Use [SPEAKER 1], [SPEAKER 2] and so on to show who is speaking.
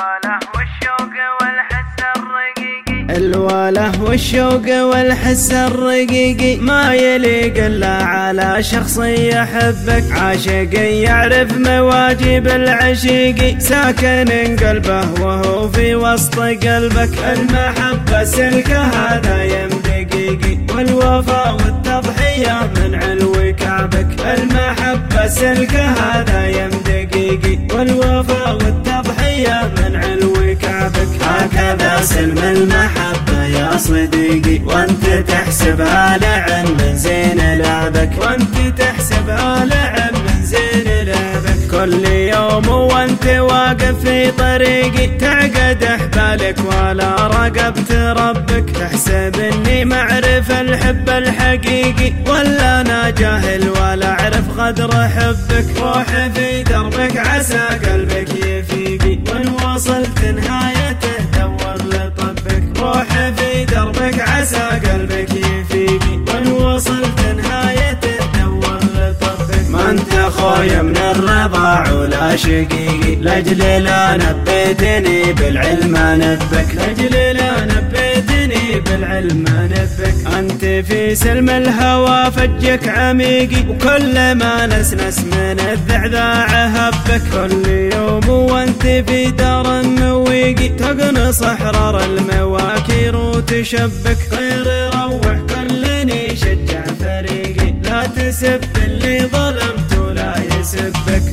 [SPEAKER 1] الوله والشوق والحس الرقيقي ما يليق إلا على شخص يحبك، عاشق يعرف مواجب العشيق، ساكن قلبه وهو في وسط قلبك. المحبة سلك هذا يمدقيقي، والوفاء والتضحية من علو كعبك. المحبة سلك هذا يمدقيقي، والوفاء والتضحية من علو كعبك. هكذا سلم المحبة يا صديقي، وانت تحسبها لعب من زين لعبك، وانت تحسبها لعب من زين لعبك. كل يوم وانت واقف في طريقي، تعقد احبالك ولا رقبت ربك، تحسب اني معرف الحب الحقيقي، ولا انا جاهل ولا اعرف قدر حبك. روح في دربك عسى قلبك يفيقي، وان وصلت نهايته دور لطبك. روح في دربك عسى قلبك يفيقي، وان وصلت نهايته دور لطبك. ما انت خويا من الرضاع ولا شقيقي، لاجل لا نبيتني بالعلم انبك، لاجل لا نبيتني بالعلم انبك. انت في سلم الهوى فجك عميقي، وكل ما نسنس من الذعذاع هبك. كل يوم وانت في دار مويقي، تقنص احرار المواكير وتشبك. غير روح كلني شجع فريقي، لا تسب اللي ظلمت ولا يسبك.